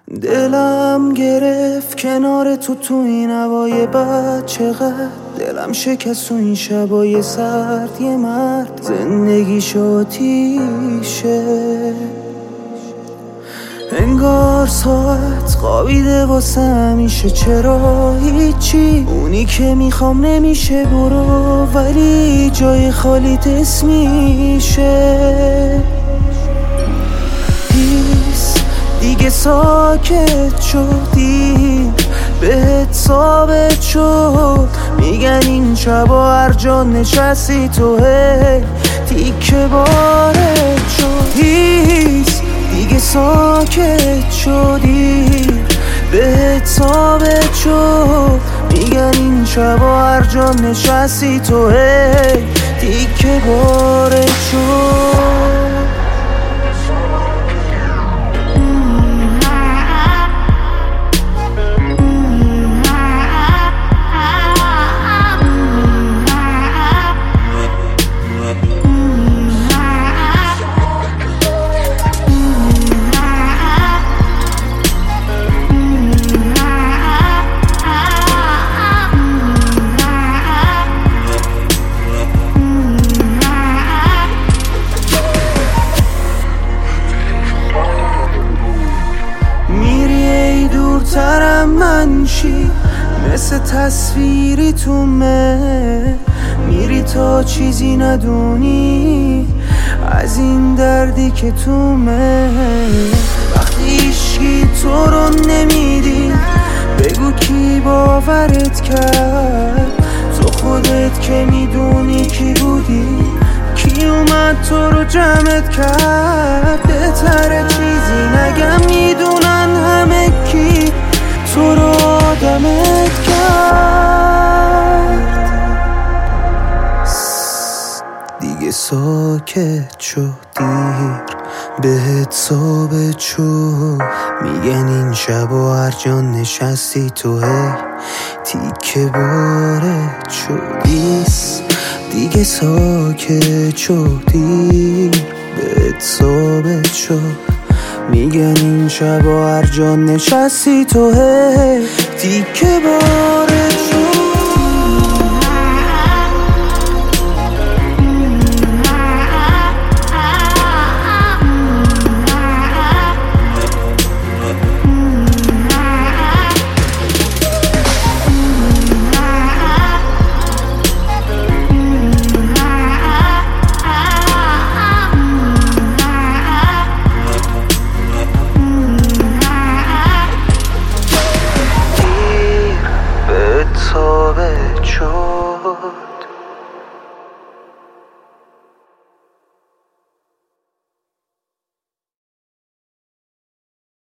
دلم گرفت کنار تو این هوای بد، چقدر دلم شکست تو این شبای سرد. یه مرد زندگیش آتیشه، انگار ساعت خوابیده واسه همیشه. چرا هیچی اونی که میخوام نمیشه، برو ولی جای خالی دست میشه. دیگه ساکت شدی، بهت ثابت شد. میگن این شبا هر جا نشستی تو هی تیکه بارت شد. دیگه ساکت شدی، بهت ثابت شد. میگن این شبا هر جا نشستی تو هی تیکه بارت شد. دورترم من چی مثل تصویری تو میری تا چیزی ندونی از این دردی که تو وقتی هیچکی تو رو نمیدی، بگو کی باورت کرد؟ تو خودت که میدونی کی بودی، کی اومد تو رو جمعت کرد؟ بهتره چیزی نگم، میدونن همه کی تو رو آدمت کرد. دیگه ساکت شد، دیر بهت ثابت شد. میگن این شبا هر جا نشستی تو هی تیکه بارت شد. دیگه ساکت شدی، بهت ثابت شد. میگن این شبا هر جا نشستی تو هی تیکه بارت شد. ثابت شد.